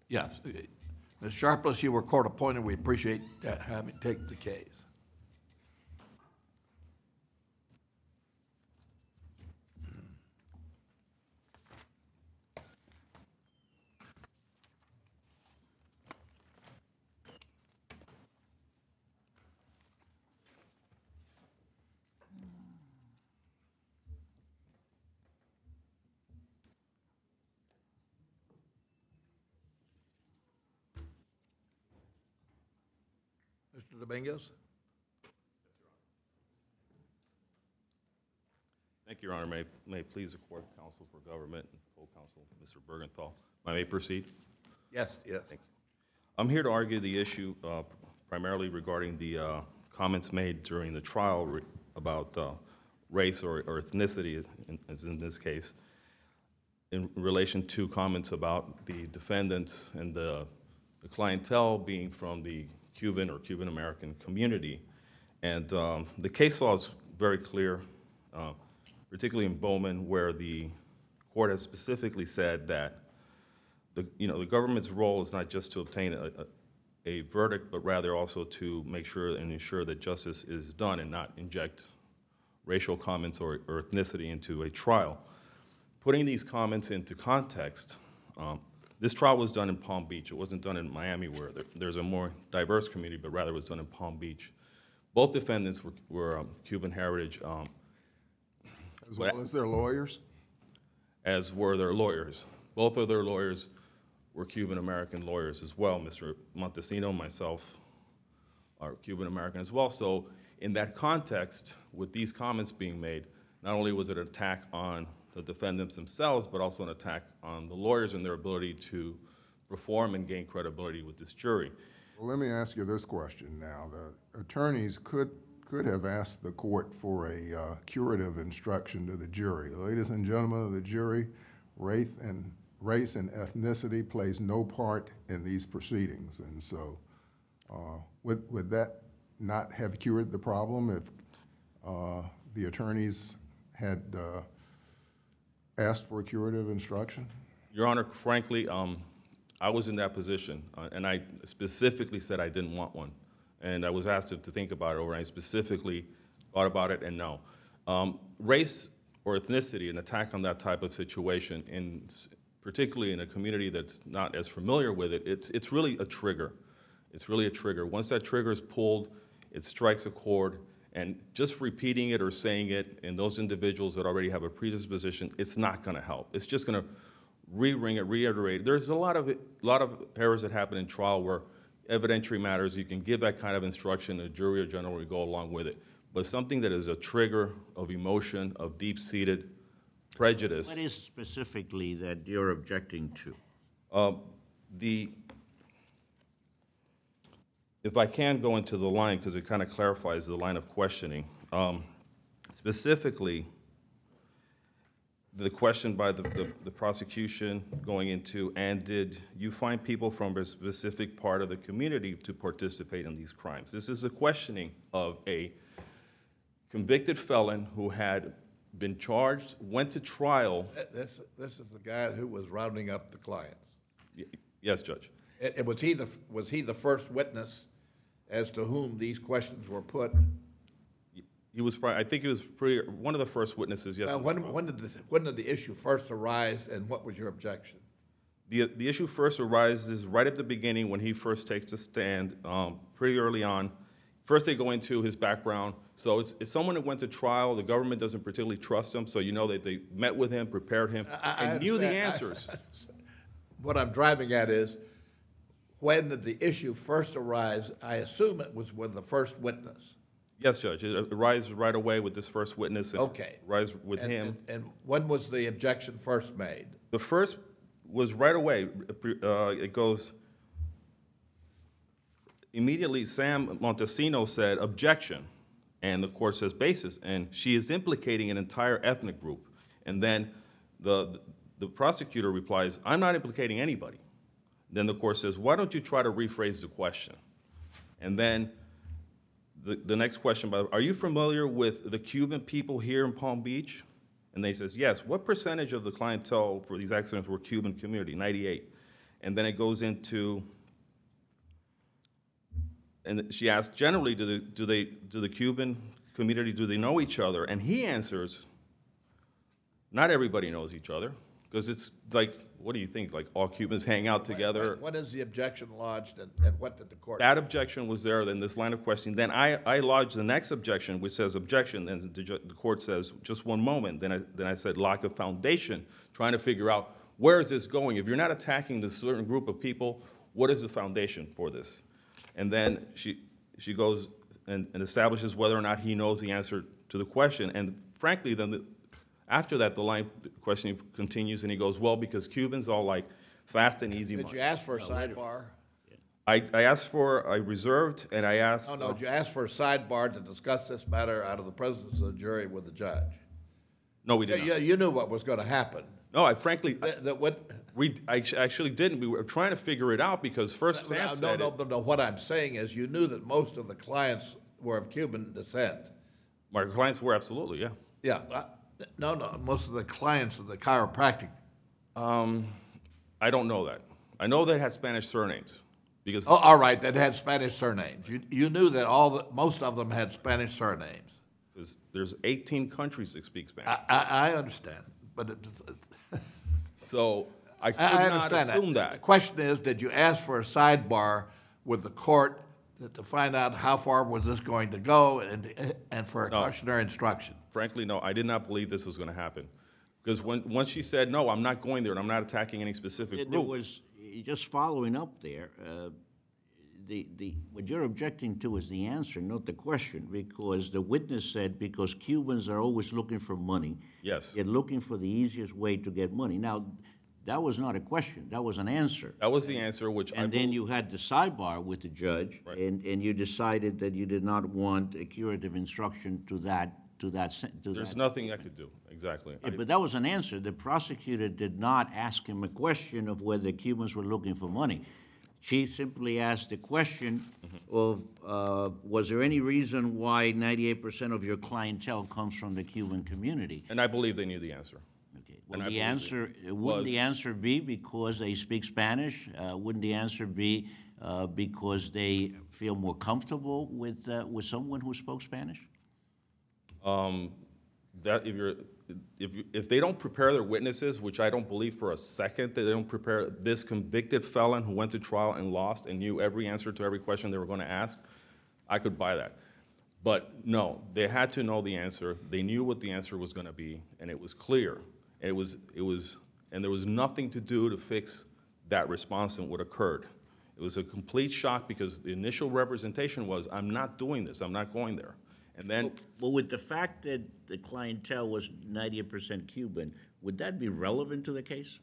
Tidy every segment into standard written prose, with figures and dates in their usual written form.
Yes. Ms. Sharpless, you were court appointed. We appreciate having take the case. Mr. Dominguez? Thank you, Your Honor. May it please the court, counsel for government, and co-counsel, Mr. Bergenthal. May I proceed? Yes, yes. Thank you. I'm here to argue the issue primarily regarding the comments made during the trial about race or ethnicity, as in this case, in relation to comments about the defendants and the clientele being from the Cuban or Cuban-American community. And the case law is very clear, particularly in Bowman, where the court has specifically said that the government's role is not just to obtain a verdict, but rather also to make sure and ensure that justice is done and not inject racial comments or ethnicity into a trial. Putting these comments into context, this trial was done in Palm Beach. It wasn't done in Miami, where there's a more diverse community, but rather it was done in Palm Beach. Both defendants were Cuban heritage. As well as their lawyers? As were their lawyers. Both of their lawyers were Cuban-American lawyers as well. Mr. Montesino and myself are Cuban-American as well. So in that context, with these comments being made, not only was it an attack on the defendants themselves, but also an attack on the lawyers and their ability to perform and gain credibility with this jury. Well, let me ask you this question now. The attorneys could have asked the court for a curative instruction to the jury. Ladies and gentlemen of the jury, race and ethnicity plays no part in these proceedings. And so would that not have cured the problem if the attorneys had asked for a curative instruction? Your Honor, frankly, I was in that position, and I specifically said I didn't want one. And I was asked to think about it, and I specifically thought about it, and no. Race or ethnicity, an attack on that type of situation, particularly in a community that's not as familiar with it, it's really a trigger. It's really a trigger. Once that trigger is pulled, it strikes a chord, and just repeating it or saying it in those individuals that already have a predisposition, it's not going to help. It's just going to re-ring it, reiterate. There's a lot of errors that happen in trial where evidentiary matters, you can give that kind of instruction, a jury or general will go along with it. But something that is a trigger of emotion, of deep-seated prejudice. What is specifically that you're objecting to? If I can go into the line, because it kind of clarifies the line of questioning. Specifically, the question by the prosecution going into, and did you find people from a specific part of the community to participate in these crimes? This is a questioning of a convicted felon who had been charged, went to trial. This is the guy who was rounding up the clients. Yes, Judge. And was he the first witness as to whom these questions were put? He was. I think he was one of the first witnesses. Yes. When did the issue first arise, and what was your objection? The issue first arises right at the beginning when he first takes the stand, pretty early on. First, they go into his background. So it's someone that went to trial. The government doesn't particularly trust him, so you know that they met with him, prepared him, and knew the answers. What I'm driving at is, when did the issue first arise? I assume it was with the first witness. Yes, Judge. It arises right away with this first witness. And okay. Arises with him. And when was the objection first made? The first was right away. It goes immediately. Sam Montesino said objection, and the court says basis, and she is implicating an entire ethnic group. And then the prosecutor replies, I'm not implicating anybody. Then the court says, why don't you try to rephrase the question? And then the next question, are you familiar with the Cuban people here in Palm Beach? And they says, yes. What percentage of the clientele for these accidents were Cuban community? 98. And then it goes into, and she asked, generally, do the Cuban community, do they know each other? And he answers, not everybody knows each other, because it's like, what do you think, like all Cubans hang out together? When is the objection lodged, and what did the court? That objection was there, then this line of questioning. Then I lodged the next objection, which says objection, and the court says, just one moment. Then I said lack of foundation, trying to figure out where is this going? If you're not attacking this certain group of people, what is the foundation for this? And then she goes and establishes whether or not he knows the answer to the question. And frankly, then after that, the line questioning continues, and he goes, well, because Cubans all like fast and easy Did money. you ask for a sidebar? I reserved, and I asked. No, did you ask for a sidebar to discuss this matter out of the presence of the jury with the judge? No, we did Yeah, not. you knew what was going to happen. No, I frankly, What? I actually didn't. We were trying to figure it out because first Sam said it. No, what I'm saying is you knew that most of the clients were of Cuban descent. My clients were absolutely, yeah. Yeah, no, most of the clients of the chiropractic. I don't know that. I know they had Spanish surnames because Oh, all right, that had Spanish surnames. You knew that most of them had Spanish surnames. there's 18 countries that speak Spanish. I understand, but So I could I not understand assume The that. question is, did you ask for a sidebar with the court to find out how far was this going to go and for a cautionary instruction? Frankly, no, I did not believe this was going to happen. Because once she said, no, I'm not going there and I'm not attacking any specific There group. was, just following up there, what you're objecting to is the answer, not the question, because the witness said, because Cubans are always looking for money. Yes. They're looking for the easiest way to get money. Now, that was not a question, that was an answer. That was the answer, which I And then you had the sidebar with the judge, Right. and you decided that you did not want a curative instruction to that. there's nothing I could do, exactly. Yeah, but that was an answer. The prosecutor did not ask him a question of whether Cubans were looking for money. She simply asked the question of, was there any reason why 98% of your clientele comes from the Cuban community? And I believe they knew the answer. Okay. And Well, I the believe answer, it wouldn't was- the answer be because they speak Spanish? Wouldn't the answer be because they feel more comfortable with someone who spoke Spanish? That if they don't prepare their witnesses, which I don't believe for a second that they don't prepare this convicted felon who went to trial and lost and knew every answer to every question they were going to ask, I could buy that. But no, they had to know the answer. They knew what the answer was going to be, and it was clear. And and there was nothing to do to fix that response and what occurred. It was a complete shock because the initial representation was, I'm not doing this, I'm not going there. And then Well, with the fact that the clientele was 98% Cuban, would that be relevant to the case?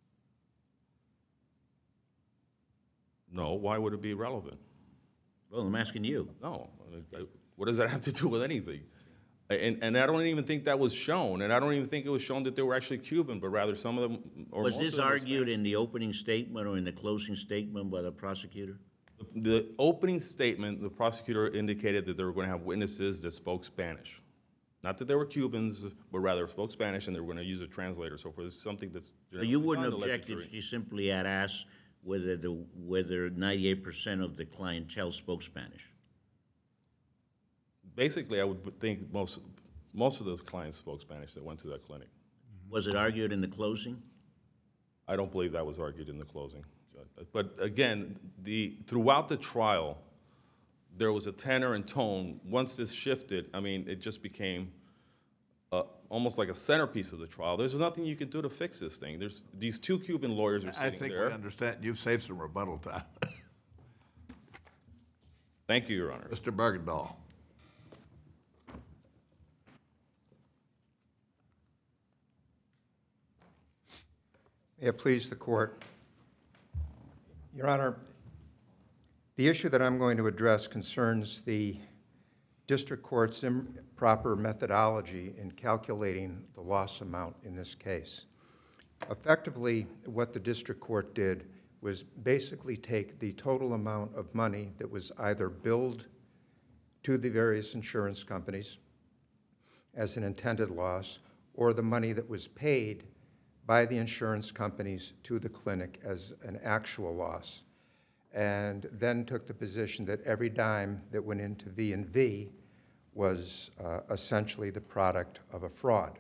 no, why would it be relevant? Well, I'm asking you. No. What does that have to do with anything? And I don't even think that was shown, and I don't even think it was shown that they were actually Cuban, but rather some of them, or Was most of this them were argued Spanish. in the opening statement or in the closing statement by the prosecutor? The opening statement, the prosecutor indicated that they were going to have witnesses that spoke Spanish. Not that they were Cubans, but rather spoke Spanish, and they were going to use a translator. So for something that's So you wouldn't done to let the object if jury- she simply had asked whether 98% of the clientele spoke Spanish? Basically, I would think most of the clients spoke Spanish that went to that clinic. Was it argued in the closing? I don't believe that was argued in the closing. But again, throughout the trial, there was a tenor and tone. Once this shifted, I mean, it just became almost like a centerpiece of the trial. There's nothing you can do to fix this thing. There's these two Cuban lawyers are I sitting think there. we understand. You've saved some rebuttal time. Thank you, Your Honor. Mr. Bergendahl. May it please the court. Your Honor, the issue that I'm going to address concerns the district court's improper methodology in calculating the loss amount in this case. Effectively, what the district court did was basically take the total amount of money that was either billed to the various insurance companies as an intended loss, or the money that was paid by the insurance companies to the clinic as an actual loss, and then took the position that every dime that went into V&V was essentially the product of a fraud.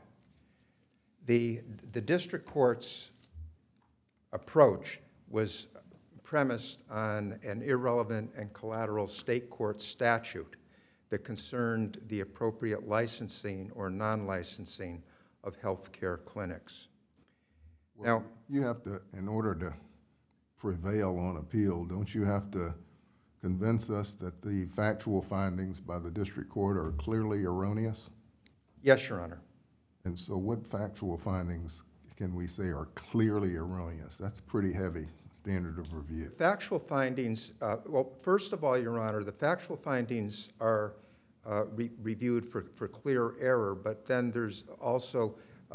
The district court's approach was premised on an irrelevant and collateral state court statute that concerned the appropriate licensing or non-licensing of healthcare clinics. Well, you have to, in order to prevail on appeal, don't you have to convince us that the factual findings by the district court are clearly erroneous? Yes, Your Honor. And so what factual findings can we say are clearly erroneous? That's a pretty heavy standard of review. Factual findings, well, first of all, Your Honor, the factual findings are reviewed for clear error, but then there's also,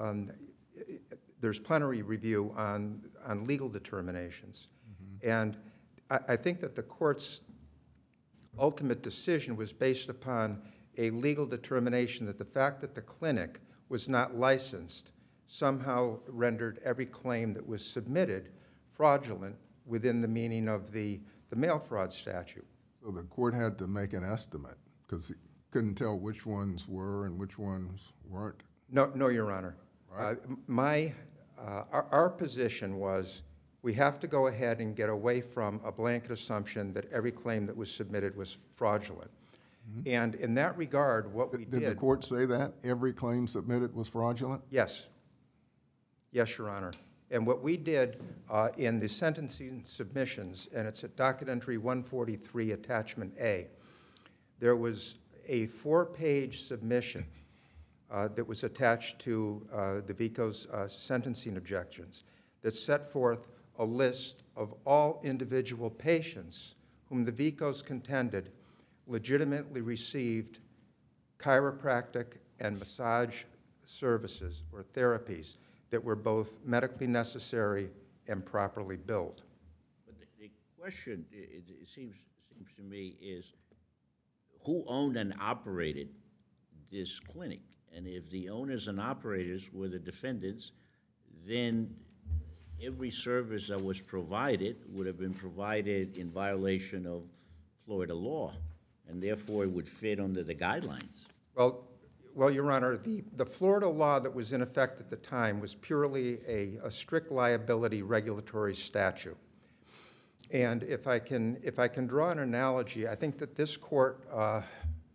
there's plenary review on legal determinations. Mm-hmm. And I think that the court's ultimate decision was based upon a legal determination that the fact that the clinic was not licensed somehow rendered every claim that was submitted fraudulent within the meaning of the mail fraud statute. So the court had to make an estimate because it couldn't tell which ones were and which ones weren't? No, Your Honor. Right. Our position was we have to go ahead and get away from a blanket assumption that every claim that was submitted was fraudulent. Mm-hmm. And in that regard, what we did... Did the court say that? Every claim submitted was fraudulent? Yes. Yes, Your Honor. And what we did in the sentencing submissions, and it's at docket entry 143, attachment A, there was a 4-page submission that was attached to the VICO's sentencing objections that set forth a list of all individual patients whom the VICO's contended legitimately received chiropractic and massage services or therapies that were both medically necessary and properly billed. But the question, it seems to me, is who owned and operated this clinic? And if the owners and operators were the defendants, then every service that was provided would have been provided in violation of Florida law, and therefore it would fit under the guidelines. Well, Your Honor, the Florida law that was in effect at the time was purely a strict liability regulatory statute. And if I can draw an analogy, I think that this court, let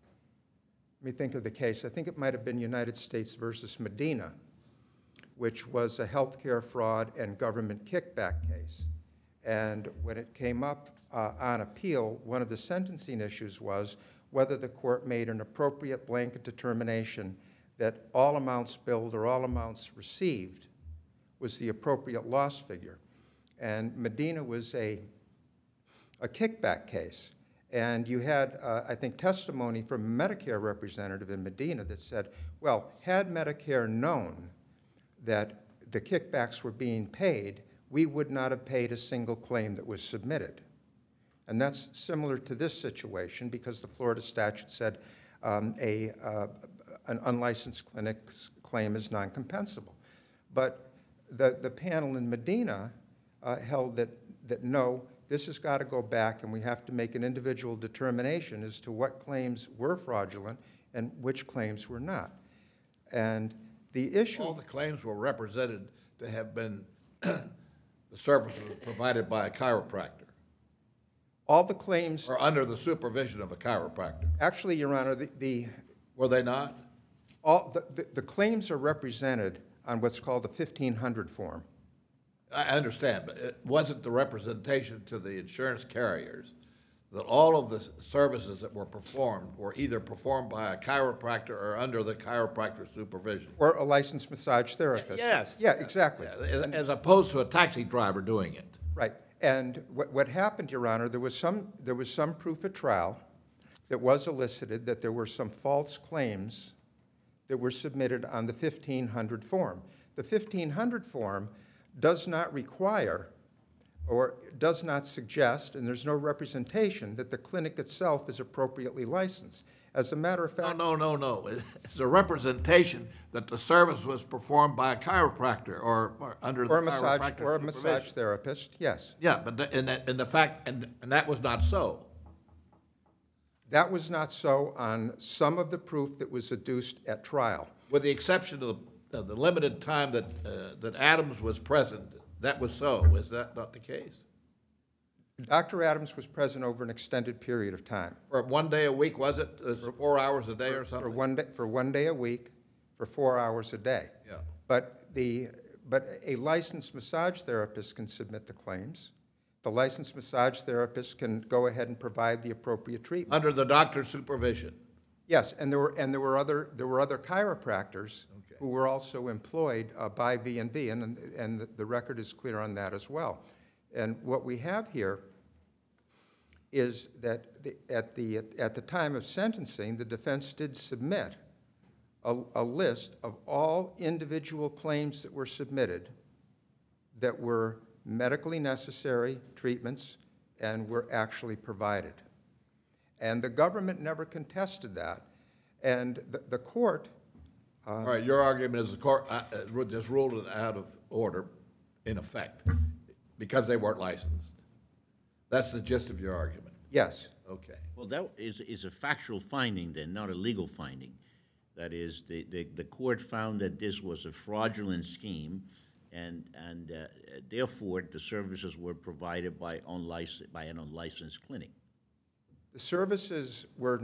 me think of the case, I think it might have been United States versus Medina, which was a healthcare fraud and government kickback case. And when it came up on appeal, one of the sentencing issues was whether the court made an appropriate blanket determination that all amounts billed or all amounts received was the appropriate loss figure. And Medina was a kickback case. And you had, I think, testimony from a Medicare representative in Medina that said, well, had Medicare known that the kickbacks were being paid, we would not have paid a single claim that was submitted. And that's similar to this situation because the Florida statute said an unlicensed clinic's claim is non-compensable. But the panel in Medina held that no, this has got to go back and we have to make an individual determination as to what claims were fraudulent and which claims were not. And the issue... All the claims were represented to have been the services provided by a chiropractor. All the claims... Or under the supervision of a chiropractor. Actually, Your Honor, Were they not? all the claims are represented on what's called the 1500 form. I understand, but it wasn't the representation to the insurance carriers that all of the services that were performed were either performed by a chiropractor or under the chiropractor's supervision. Or a licensed massage therapist. Yes. Yeah, exactly. Yeah, as opposed to a taxi driver doing it. Right. And what happened, Your Honor, there was some proof at trial that was elicited that there were some false claims that were submitted on the 1500 form. The 1500 form does not require or does not suggest, and there's no representation, that the clinic itself is appropriately licensed. As a matter of fact, No. It's a representation that the service was performed by a chiropractor or under the or a massage, chiropractor or a massage supervision. therapist, yes. Yeah, but and that was not so. That was not so on some of the proof that was adduced at trial. With the exception of the limited time that Adams was present, that was so. Is that not the case? Dr. Adams was present over an extended period of time. For 1 day a week, was it? 4 hours a day or something? For one day a week, for 4 hours a day. Yeah. But a licensed massage therapist can submit the claims. The licensed massage therapist can go ahead and provide the appropriate treatment. Under the doctor's supervision. Yes, and there were other chiropractors who were also employed by V&V, and the record is clear on that as well. And what we have here is that at the time of sentencing, the defense did submit a list of all individual claims that were submitted that were medically necessary treatments and were actually provided. And the government never contested that. And the court... All right, your argument is the court just ruled it out of order, in effect, because they weren't licensed. That's the gist of your argument. Yes. Okay. Well, that is a factual finding then, not a legal finding. That is, the court found that this was a fraudulent scheme, and therefore the services were provided by an unlicensed clinic. The services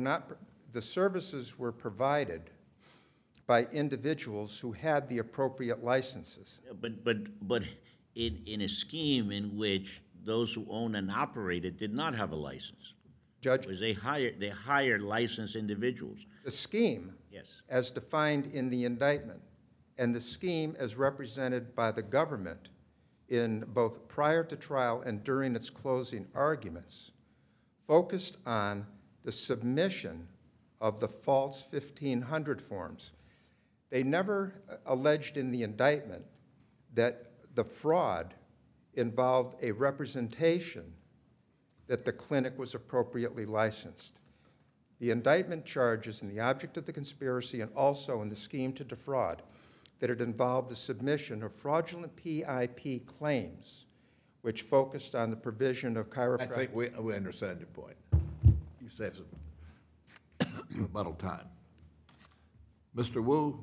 were provided by individuals who had the appropriate licenses. But in a scheme in which those who own and operate it did not have a license. Judge, Because they hired licensed individuals. the scheme, Yes. as defined in the indictment, and the scheme as represented by the government in both prior to trial and during its closing arguments, focused on the submission of the false 1500 forms. They never alleged in the indictment that the fraud involved a representation that the clinic was appropriately licensed. The indictment charges in the object of the conspiracy and also in the scheme to defraud that it involved the submission of fraudulent PIP claims, which focused on the provision of I chiropractic. think we understand your point. You saved some rebuttal time. Mr. Wu?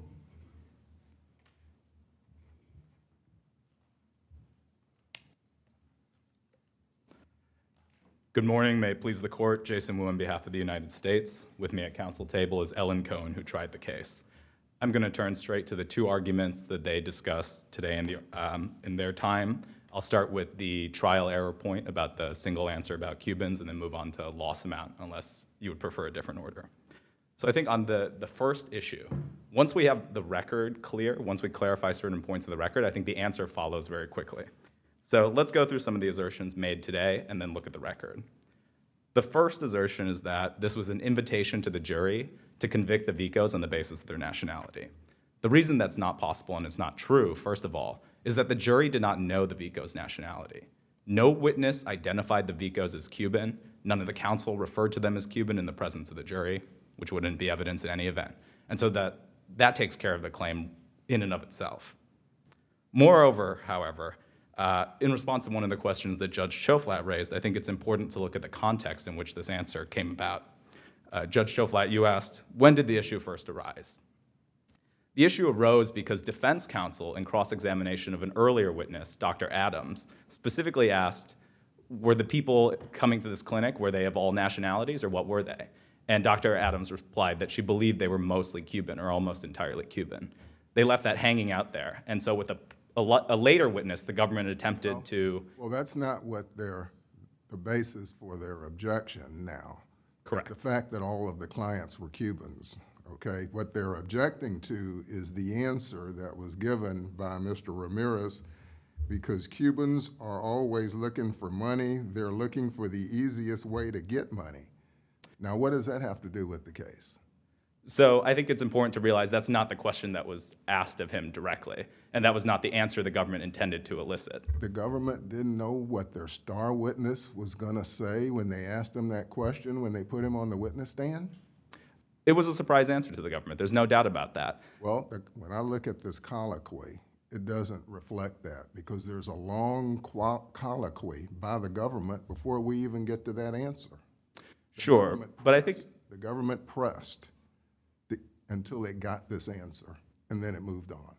Good morning. May it please the court. Jason Wu on behalf of the United States. With me at council table is Ellen Cohen, who tried the case. I'm going to turn straight to the two arguments that they discussed today in their time. I'll start with the trial error point about the single answer about Cubans and then move on to loss amount, unless you would prefer a different order. So I think on the first issue, once we have the record clear, once we clarify certain points of the record, I think the answer follows very quickly. So let's go through some of the assertions made today and then look at the record. The first assertion is that this was an invitation to the jury to convict the Vicos on the basis of their nationality. The reason that's not possible and it's not true, first of all, is that the jury did not know the Vicos' nationality. No witness identified the Vicos as Cuban. None of the counsel referred to them as Cuban in the presence of the jury, which wouldn't be evidence in any event. And so that takes care of the claim in and of itself. Moreover, however, in response to one of the questions that Judge Choflat raised, I think it's important to look at the context in which this answer came about. Judge Choflat, you asked, when did the issue first arise? The issue arose because defense counsel, in cross-examination of an earlier witness, Dr. Adams, specifically asked, were the people coming to this clinic, were they of all nationalities, or what were they? And Dr. Adams replied that she believed they were mostly Cuban, or almost entirely Cuban. They left that hanging out there. And so with a later witness, the government attempted to... Well, that's not what the basis for their objection now. Correct. The fact that all of the clients were Cubans, okay? What they're objecting to is the answer that was given by Mr. Ramirez, because Cubans are always looking for money. They're looking for the easiest way to get money. Now, what does that have to do with the case? So I think it's important to realize that's not the question that was asked of him directly, and that was not the answer the government intended to elicit. The government didn't know what their star witness was going to say when they asked him that question, when they put him on the witness stand? It was a surprise answer to the government. There's no doubt about that. Well, when I look at this colloquy, it doesn't reflect that because there's a long colloquy by the government before we even get to that answer. Sure, but I think The government pressed until it got this answer, and then it moved on.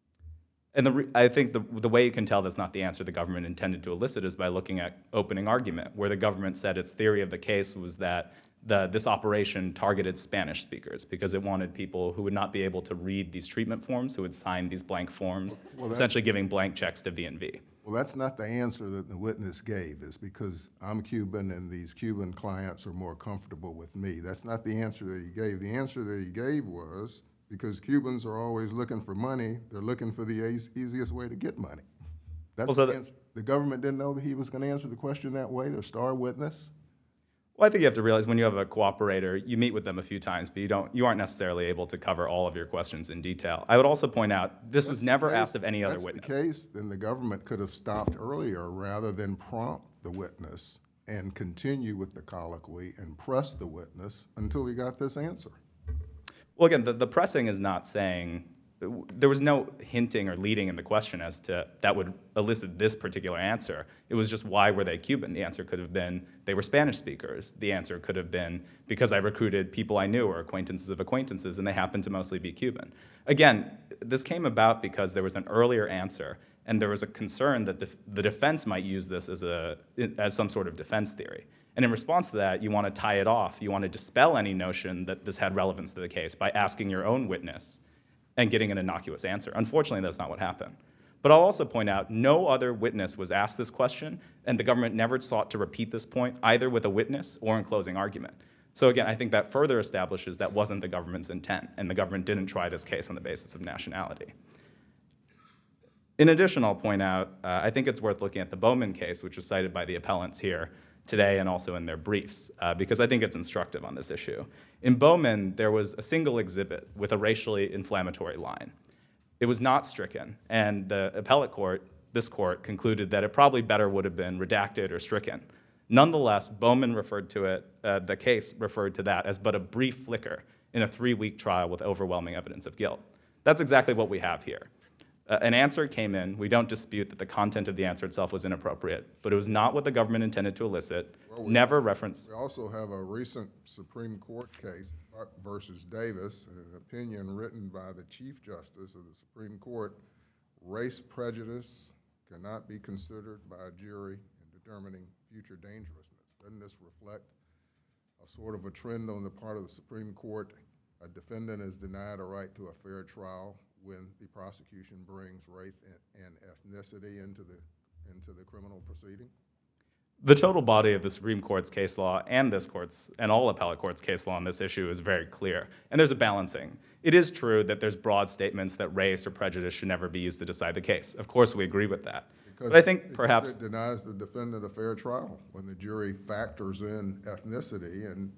And I think the way you can tell that's not the answer the government intended to elicit is by looking at opening argument, where the government said its theory of the case was that this operation targeted Spanish speakers because it wanted people who would not be able to read these treatment forms, who would sign these blank forms, essentially giving blank checks to VNV. Well, that's not the answer that the witness gave, is because I'm Cuban and these Cuban clients are more comfortable with me. That's not the answer that he gave. The answer that he gave was, because Cubans are always looking for money, they're looking for the easiest way to get money. That's the answer. The government didn't know that he was going to answer the question that way, their star witness? Well, I think you have to realize when you have a cooperator, you meet with them a few times, but you aren't necessarily able to cover all of your questions in detail. I would also point out, this was never asked of any other witness. If that's the case, then the government could have stopped earlier rather than prompt the witness and continue with the colloquy and press the witness until he got this answer. Well, again, the pressing is not saying, there was no hinting or leading in the question as to that would elicit this particular answer. It was just, why were they Cuban? The answer could have been, they were Spanish speakers. The answer could have been, because I recruited people I knew or acquaintances of acquaintances, and they happened to mostly be Cuban. Again, this came about because there was an earlier answer, and there was a concern that the defense might use this as some sort of defense theory. And in response to that, you want to tie it off. You want to dispel any notion that this had relevance to the case by asking your own witness and getting an innocuous answer. Unfortunately, that's not what happened. But I'll also point out, no other witness was asked this question, and the government never sought to repeat this point, either with a witness or in closing argument. So again, I think that further establishes that wasn't the government's intent, and the government didn't try this case on the basis of nationality. In addition, I'll point out, I think it's worth looking at the Bowman case, which was cited by the appellants here today and also in their briefs, because I think it's instructive on this issue. In Bowman, there was a single exhibit with a racially inflammatory line. It was not stricken, and the appellate court, this court, concluded that it probably better would have been redacted or stricken. Nonetheless, Bowman referred to it, the case referred to that as but a brief flicker in a 3-week trial with overwhelming evidence of guilt. That's exactly what we have here. An answer came in. We don't dispute that the content of the answer itself was inappropriate, but it was not what the government intended to elicit, never referenced. We also have a recent Supreme Court case, Buck versus Davis, and an opinion written by the Chief Justice of the Supreme Court. Race prejudice cannot be considered by a jury in determining future dangerousness. Doesn't this reflect a sort of a trend on the part of the Supreme Court? A defendant is denied a right to a fair trial when the prosecution brings race and ethnicity into the criminal proceeding? The total body of the Supreme Court's case law and this court's and all appellate courts' case law on this issue is very clear, and there's a balancing. It is true that there's broad statements that race or prejudice should never be used to decide the case. Of course, we agree with that. But I think perhaps it denies the defendant a fair trial when the jury factors in ethnicity in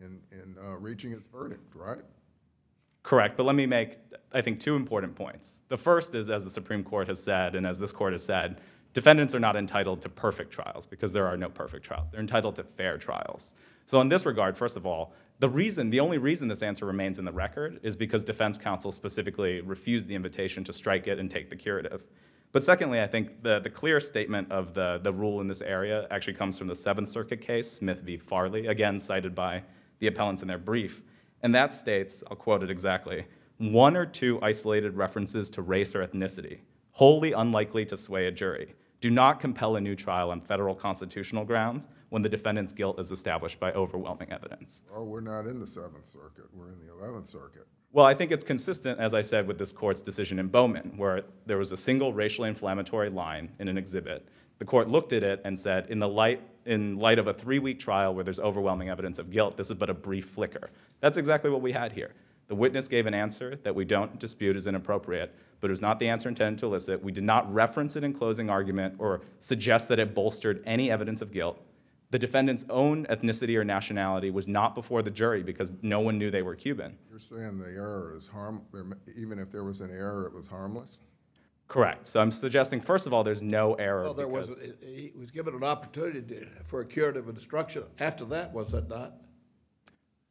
reaching its verdict, right? correct, but let me make, I think, 2 important points. The first is, as the Supreme Court has said, and as this court has said, defendants are not entitled to perfect trials because there are no perfect trials. They're entitled to fair trials. So in this regard, first of all, the only reason this answer remains in the record is because defense counsel specifically refused the invitation to strike it and take the curative. But secondly, I think the clear statement of the rule in this area actually comes from the Seventh Circuit case, Smith v. Farley, again cited by the appellants in their brief. And that states, I'll quote it exactly, 1 or 2 isolated references to race or ethnicity, wholly unlikely to sway a jury, do not compel a new trial on federal constitutional grounds when the defendant's guilt is established by overwhelming evidence. Well, we're not in the Seventh Circuit, we're in the 11th Circuit. Well, I think it's consistent, as I said, with this court's decision in Bowman, where there was a single racially inflammatory line in an exhibit. The court looked at it and said, in light of a 3-week trial where there's overwhelming evidence of guilt, this is but a brief flicker. That's exactly what we had here. The witness gave an answer that we don't dispute is inappropriate, but it was not the answer intended to elicit. We did not reference it in closing argument or suggest that it bolstered any evidence of guilt. The defendant's own ethnicity or nationality was not before the jury because no one knew they were Cuban. You're saying the error is even if there was an error, it was harmless? Correct. So I'm suggesting, first of all, there's no error. Well, he was given an opportunity for a curative instruction after that, was that not?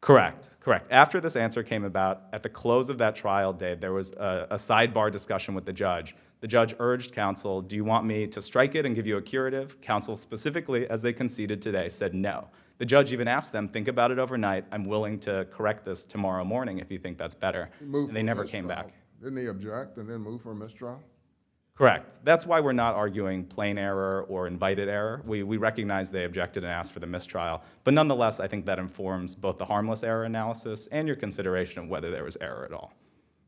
Correct, correct. After this answer came about, at the close of that trial day, there was a sidebar discussion with the judge. The judge urged counsel, do you want me to strike it and give you a curative? Counsel specifically, as they conceded today, said no. The judge even asked them, think about it overnight. I'm willing to correct this tomorrow morning if you think that's better. And they never came back. Didn't he object and then move for a mistrial? Correct. That's why we're not arguing plain error or invited error. We recognize they objected and asked for the mistrial. But nonetheless, I think that informs both the harmless error analysis and your consideration of whether there was error at all.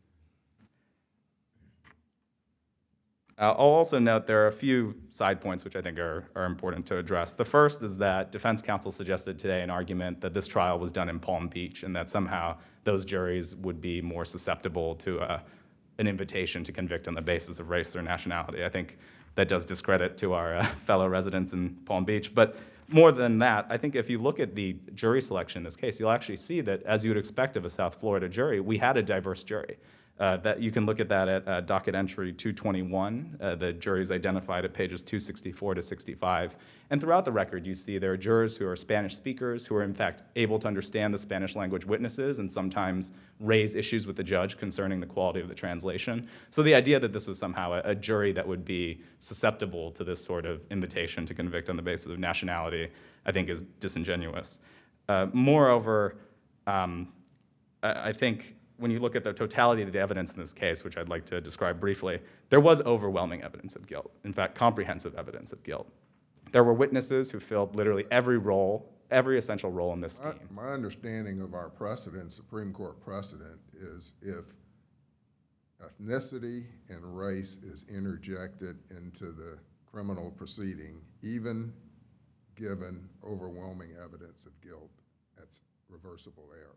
I'll also note there are a few side points which I think are important to address. The first is that defense counsel suggested today an argument that this trial was done in Palm Beach and that somehow those juries would be more susceptible to an invitation to convict on the basis of race or nationality. I think that does discredit to our fellow residents in Palm Beach. But more than that, I think if you look at the jury selection in this case, you'll actually see that, as you would expect of a South Florida jury, we had a diverse jury. That you can look at that at docket entry 221. The jury is identified at pages 264 to 65. And throughout the record, you see there are jurors who are Spanish speakers who are in fact able to understand the Spanish language witnesses and sometimes raise issues with the judge concerning the quality of the translation. So the idea that this was somehow a jury that would be susceptible to this sort of invitation to convict on the basis of nationality, I think is disingenuous. Moreover, I think when you look at the totality of the evidence in this case, which I'd like to describe briefly, there was overwhelming evidence of guilt. In fact, comprehensive evidence of guilt. There were witnesses who filled literally every role, every essential role in this scheme. My understanding of our precedent, Supreme Court precedent, is if ethnicity and race is interjected into the criminal proceeding, even given overwhelming evidence of guilt, that's reversible error.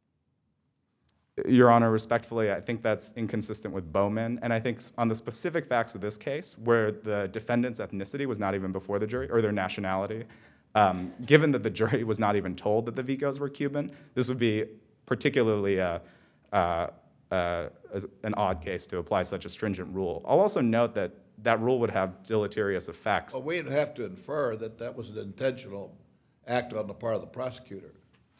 Your Honor, respectfully, I think that's inconsistent with Bowman. And I think on the specific facts of this case, where the defendant's ethnicity was not even before the jury, or their nationality, given that the jury was not even told that the Vicos were Cuban, this would be particularly an odd case to apply such a stringent rule. I'll also note that that rule would have deleterious effects. Well, we'd have to infer that that was an intentional act on the part of the prosecutor.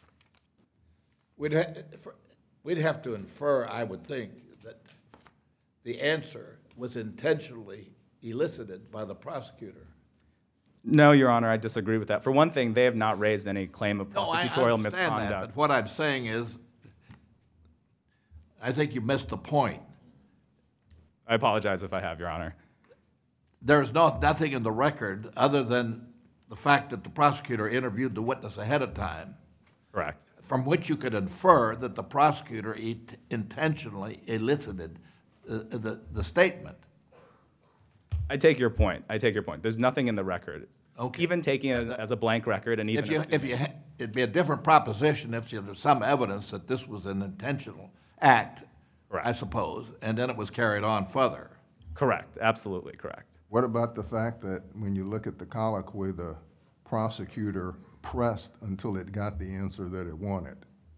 We'd have to infer, I would think, that the answer was intentionally elicited by the prosecutor. No, Your Honor, I disagree with that. For one thing, they have not raised any claim of No, I prosecutorial understand misconduct. that, but what I'm saying is, I think you missed the point. I apologize if I have, Your Honor. There's nothing in the record other than the fact that the prosecutor interviewed the witness ahead of time, Correct. from which you could infer that the prosecutor intentionally elicited the statement. I take your point. I take your point. There's nothing in the record. Okay. Even taking it as a blank record and even It'd be a different proposition if there's some evidence that this was an intentional act, Correct. I suppose, and then it was carried on further. Correct. Absolutely correct. What about the fact that when you look at the colloquy, the prosecutor pressed until it got the answer that it wanted?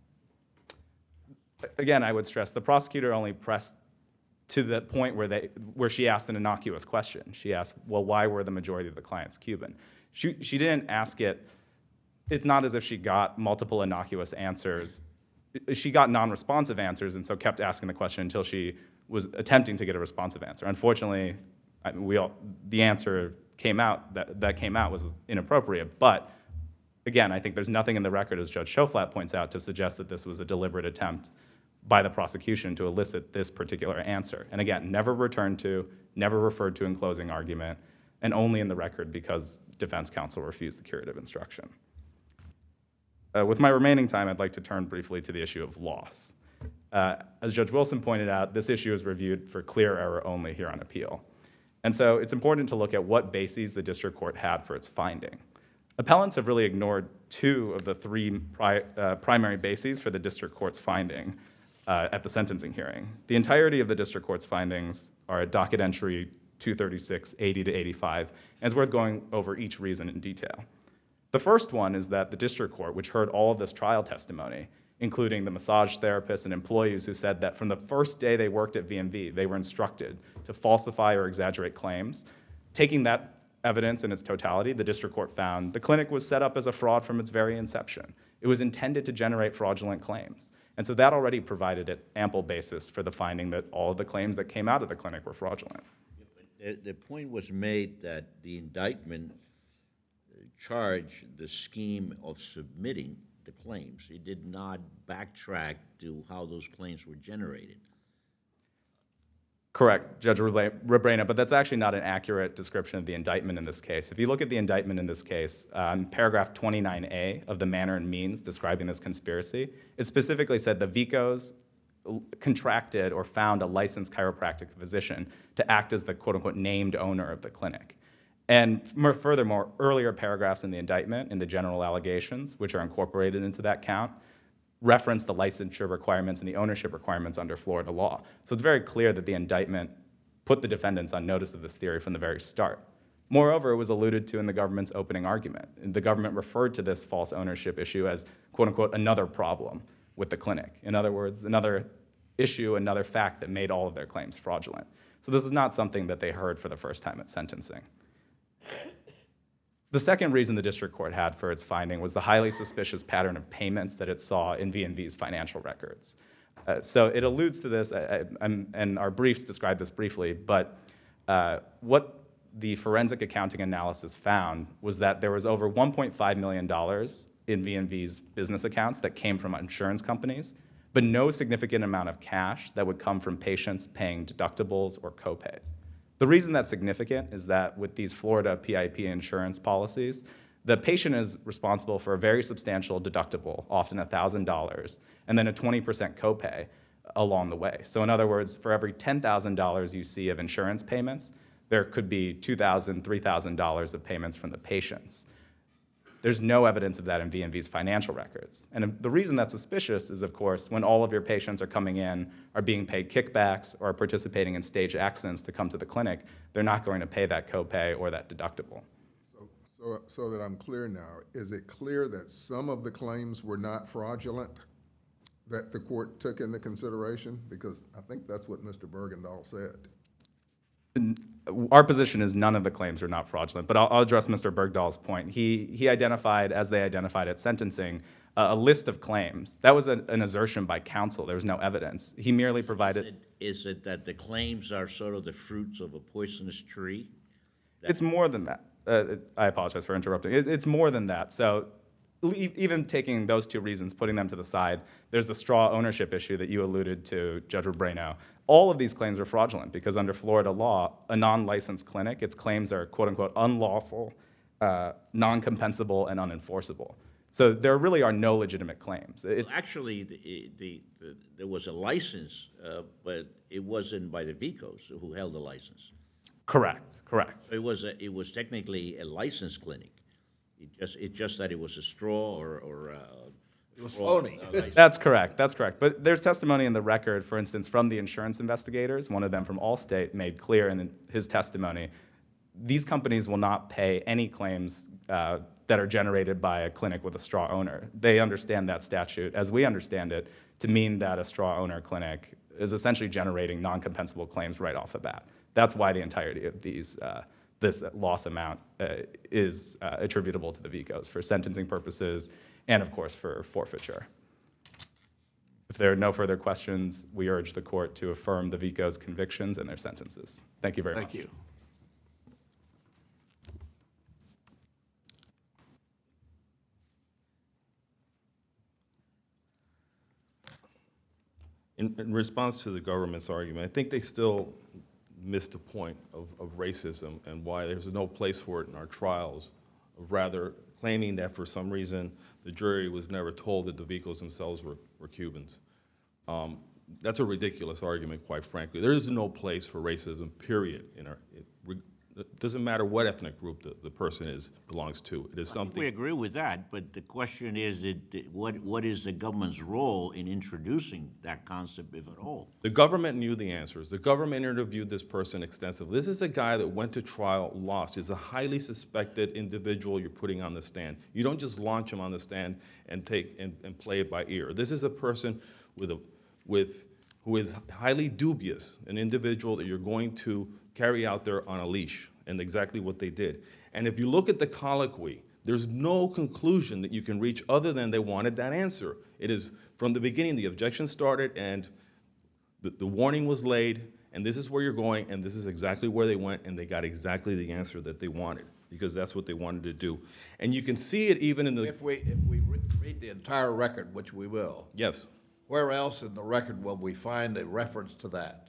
Again, I would stress the prosecutor only pressed to the point where she asked an innocuous question. She asked, well, why were the majority of the clients Cuban? She didn't ask it. It's not as if she got multiple innocuous answers. She got non-responsive answers and so kept asking the question until she was attempting to get a responsive answer. Unfortunately, the answer that came out was inappropriate. But again, I think there's nothing in the record, as Judge Schoflat points out, to suggest that this was a deliberate attempt by the prosecution to elicit this particular answer. And again, never returned to, never referred to in closing argument, and only in the record because defense counsel refused the curative instruction. With my remaining time, I'd like to turn briefly to the issue of loss. As Judge Wilson pointed out, this issue is reviewed for clear error only here on appeal. And so it's important to look at what bases the district court had for its finding. Appellants have really ignored two of the three primary bases for the district court's finding at the sentencing hearing. The entirety of the district court's findings are at docket entry 236, 80 to 85, and it's worth going over each reason in detail. The first one is that the district court, which heard all of this trial testimony, including the massage therapists and employees who said that from the first day they worked at VMV, they were instructed to falsify or exaggerate claims. Taking that evidence in its totality, the district court found the clinic was set up as a fraud from its very inception. It was intended to generate fraudulent claims. And so that already provided an ample basis for the finding that all of the claims that came out of the clinic were fraudulent. The point was made that the indictment charged the scheme of submitting the claims. It did not backtrack to how those claims were generated. Correct, Judge Rebrena, but that's actually not an accurate description of the indictment in this case. If you look at the indictment in this case, paragraph 29A of the manner and means describing this conspiracy, it specifically said the Vicos contracted or found a licensed chiropractic physician to act as the quote-unquote named owner of the clinic. And furthermore, earlier paragraphs in the indictment, in the general allegations, which are incorporated into that count, reference the licensure requirements and the ownership requirements under Florida law. So it's very clear that the indictment put the defendants on notice of this theory from the very start. Moreover, it was alluded to in the government's opening argument. The government referred to this false ownership issue as, quote unquote, another problem with the clinic. In other words, another issue, another fact that made all of their claims fraudulent. So this is not something that they heard for the first time at sentencing. The second reason the district court had for its finding was the highly suspicious pattern of payments that it saw in V&V's financial records. So it alludes to this, and our briefs describe this briefly, but what the forensic accounting analysis found was that there was over $1.5 million in V&V's business accounts that came from insurance companies, but no significant amount of cash that would come from patients paying deductibles or copays. The reason that's significant is that with these Florida PIP insurance policies, the patient is responsible for a very substantial deductible, often $1,000, and then a 20% copay along the way. So in other words, for every $10,000 you see of insurance payments, there could be $2,000, $3,000 of payments from the patients. There's no evidence of that in V&V's financial records. And the reason that's suspicious is, of course, when all of your patients are coming in, are being paid kickbacks, or are participating in staged accidents to come to the clinic, they're not going to pay that copay or that deductible. So that I'm clear now, is it clear that some of the claims were not fraudulent that the court took into consideration? Because I think that's what Mr. Bergendahl said. Our position is none of the claims are not fraudulent, but I'll address Mr. Bergdahl's point. He identified, as they identified at sentencing, a list of claims. That was an assertion by counsel. There was no evidence. He merely provided... Is it that the claims are sort of the fruits of a poisonous tree? It's more than that. I apologize for interrupting. It's more than that. So even taking those two reasons, putting them to the side, there's the straw ownership issue that you alluded to, Judge Rebreno. All of these claims are fraudulent because under Florida law, a non-licensed clinic, its claims are quote-unquote unlawful, non-compensable, and unenforceable. So there really are no legitimate claims. Well, actually, there was a license, but it wasn't by the Vicos who held the license. Correct, correct. It was technically a licensed clinic. It just that it was a straw or It was phony. That's correct, that's correct. But there's testimony in the record, for instance, from the insurance investigators, one of them from Allstate made clear in his testimony, these companies will not pay any claims that are generated by a clinic with a straw owner. They understand that statute, as we understand it, to mean that a straw owner clinic is essentially generating non-compensable claims right off the bat. That's why the entirety of these, this loss amount is attributable to the Vicos for sentencing purposes and, of course, for forfeiture. If there are no further questions, we urge the court to affirm the Vicos' convictions and their sentences. Thank you very much. Thank you. In response to the government's argument, I think they still missed the point of racism and why there's no place for it in our trials, rather claiming that for some reason the jury was never told that the Vicos themselves were Cubans. That's a ridiculous argument, quite frankly. There is no place for racism, period. It doesn't matter what ethnic group the person belongs to. It is something. We agree with that, but the question is, what is the government's role in introducing that concept, if at all? The government knew the answers. The government interviewed this person extensively. This is a guy that went to trial, lost. He's a highly suspected individual you're putting on the stand. You don't just launch him on the stand and play it by ear. This is a person who is highly dubious, an individual that you're going to carry out there on a leash and exactly what they did. And if you look at the colloquy, there's no conclusion that you can reach other than they wanted that answer. It is, from the beginning, the objection started and the warning was laid, and this is where you're going, and this is exactly where they went, and they got exactly the answer that they wanted, because that's what they wanted to do. And you can see it even in the... If we read the entire record, which we will, Yes. where else in the record will we find a reference to that?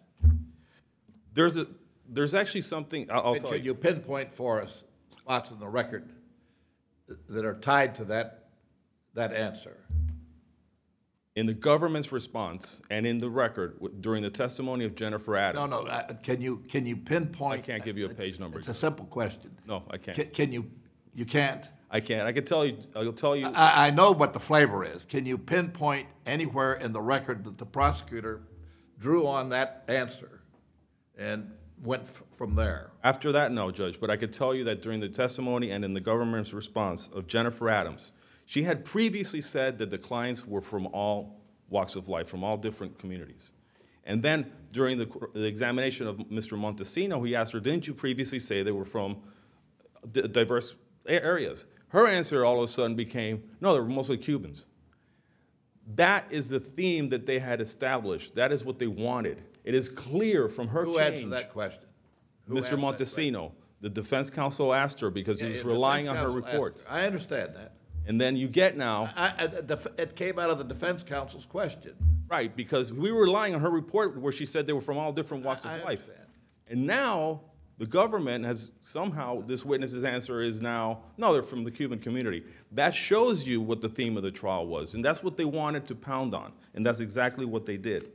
There's actually something, I'll tell Could you. you pinpoint for us spots in the record that are tied to that answer? In the government's response and in the record during the testimony of Jennifer Adams. No, can you pinpoint? I can't give you a page number. It's a simple question. No, I can't. Can you can't? I can't. I can tell you, I'll tell you. I know what the flavor is. Can you pinpoint anywhere in the record that the prosecutor drew on that answer and went from there? After that, no, Judge, but I could tell you that during the testimony and in the government's response of Jennifer Adams, she had previously said that the clients were from all walks of life, from all different communities. And then during the examination of Mr. Montesino, he asked her, didn't you previously say they were from diverse areas? Her answer all of a sudden became, no, they were mostly Cubans. That is the theme that they had established. That is what they wanted. It is clear from her Who answered that question? Who asked Mr. that Montesino, the defense counsel asked her because he question? was Yeah, the relying on defense her counsel reports. asked her. I understand that. And then you get now, It came out of the defense counsel's question. right, because we were relying on her report where she said they were from all different walks of I life. understand. And now the government has somehow, this witness's answer is now, no, they're from the Cuban community. That shows you what the theme of the trial was. And that's what they wanted to pound on. And that's exactly what they did.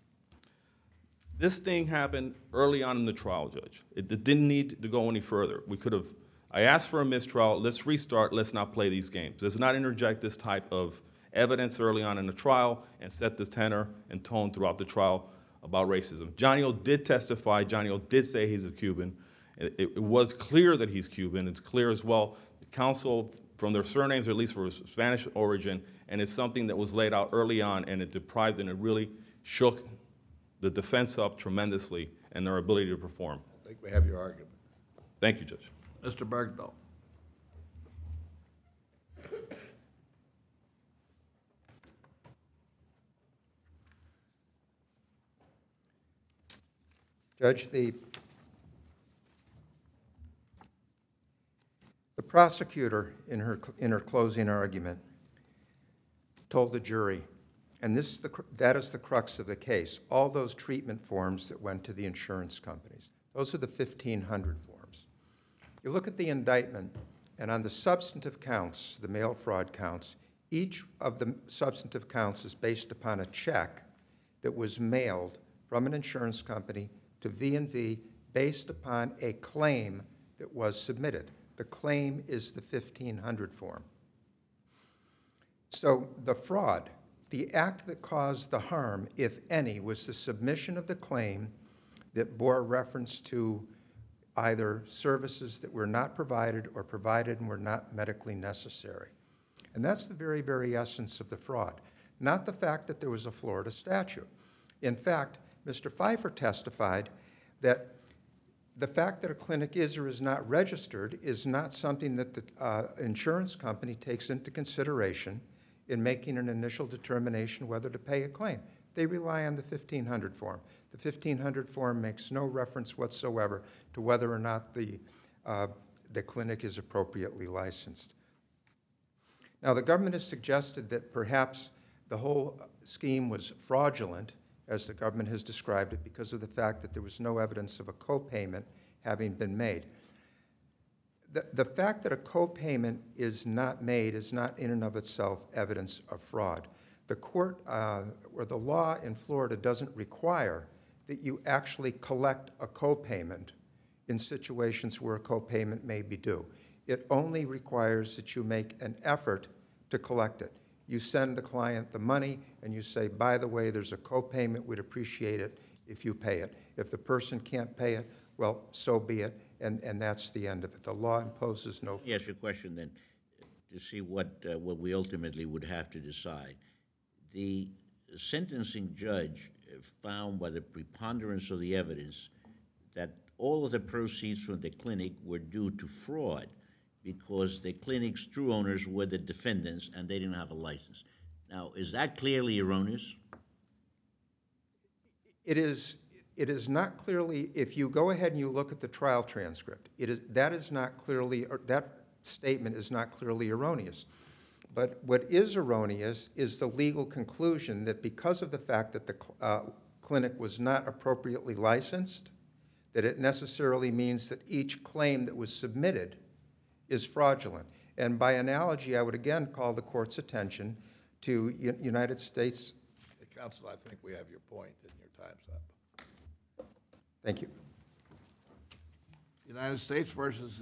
This thing happened early on in the trial, Judge. It didn't need to go any further. We could have, I asked for a mistrial, let's restart, let's not play these games. Let's not interject this type of evidence early on in the trial and set the tenor and tone throughout the trial about racism. Johnny O did testify, Johnny O did say he's a Cuban. It was clear that he's Cuban. It's clear as well, the counsel from their surnames, or at least for Spanish origin, and it's something that was laid out early on, and it deprived and it really shook the defense up tremendously and their ability to perform. I think we have your argument. Thank you, Judge. Mr. Bergdahl. Judge, the prosecutor in her closing argument told the jury, and that is the crux of the case, all those treatment forms that went to the insurance companies, those are the 1,500 forms. You look at the indictment, and on the substantive counts, the mail fraud counts, each of the substantive counts is based upon a check that was mailed from an insurance company to V&V based upon a claim that was submitted. The claim is the 1,500 form. So the fraud, the act that caused the harm, if any, was the submission of the claim that bore reference to either services that were not provided or provided and were not medically necessary. And that's the very, very essence of the fraud, not the fact that there was a Florida statute. In fact, Mr. Pfeiffer testified that the fact that a clinic is or is not registered is not something that the insurance company takes into consideration in making an initial determination whether to pay a claim. They rely on the 1,500 form. The 1,500 form makes no reference whatsoever to whether or not the clinic is appropriately licensed. Now, the government has suggested that perhaps the whole scheme was fraudulent, as the government has described it, because of the fact that there was no evidence of a copayment having been made. The fact that a copayment is not made is not in and of itself evidence of fraud. The court, or the law in Florida doesn't require that you actually collect a copayment in situations where a copayment may be due. It only requires that you make an effort to collect it. You send the client the money and you say, by the way, there's a copayment, we'd appreciate it if you pay it. If the person can't pay it, well, so be it, and that's the end of it. The law imposes no... Let me ask you a question then, to see what we ultimately would have to decide. The sentencing judge found by the preponderance of the evidence that all of the proceeds from the clinic were due to fraud because the clinic's true owners were the defendants and they didn't have a license. Now, is that clearly erroneous? It is not clearly, if you go ahead and you look at the trial transcript, that statement is not clearly erroneous. But what is erroneous is the legal conclusion that because of the fact that the clinic was not appropriately licensed, that it necessarily means that each claim that was submitted is fraudulent. And by analogy, I would again call the court's attention to United States. Counsel, I think we have your point and your time's up. Thank you. United States versus